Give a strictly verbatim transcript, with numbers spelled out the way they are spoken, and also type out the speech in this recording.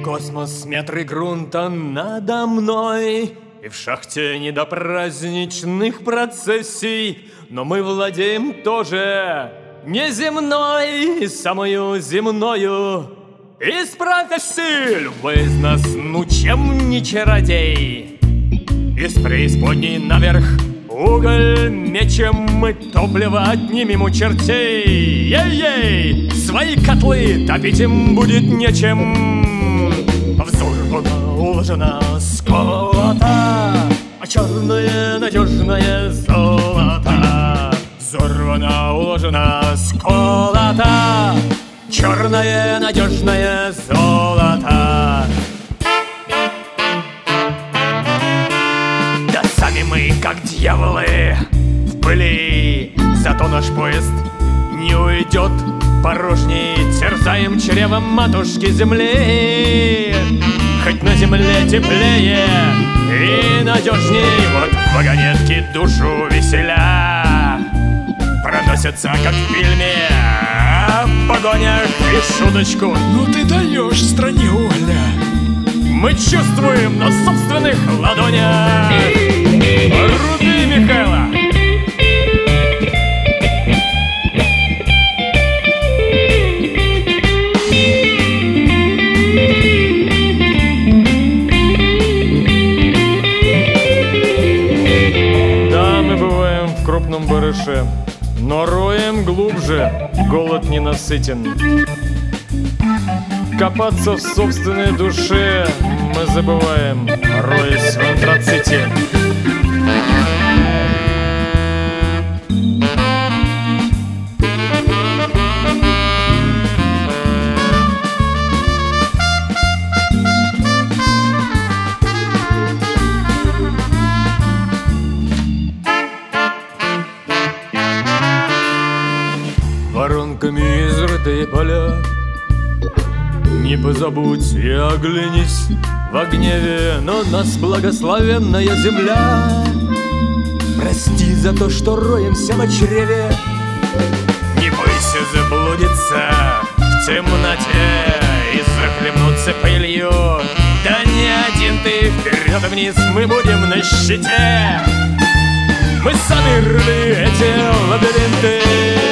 космос, метры грунта надо мной, и в шахте не до праздничных процессий, но мы владеем тоже неземной, самую земною. Из профессии любой из нас, ну чем не чародей. Из преисподней наверх уголь мечем мы, топливо отнимем у чертей. Ей-ей, свои котлы топить им будет нечем. Взорвано, уложено, сколото, а черное надежное золото. Взорвано, уложено, сколото, черное надежное золото. Да сами мы, как дьяволы, в пыли, зато наш поезд не уйдет порожней. Терзаем чревом матушки земли, хоть на земле теплее и надежней. Вот вагонетки душу веселя проносятся, как в фильме, в погонях и шуточку. Ну ты даешь в стране, Оля. Мы чувствуем на собственных ладонях. Руби, Михайло! Да, мы бываем в крупном барыше, но роем глубже, голод не насытен. Копаться в собственной душе мы забываем, роясь в антраците. Воронками изрытые поля, не позабудь и оглянись во гневе на нас, благословенная земля. Прости за то, что роемся в чреве. Не бойся заблудиться в темноте и захлебнуться пылью. Да не один ты, вперед и вниз мы будем на щите. Мы сами рыли эти лабиринты.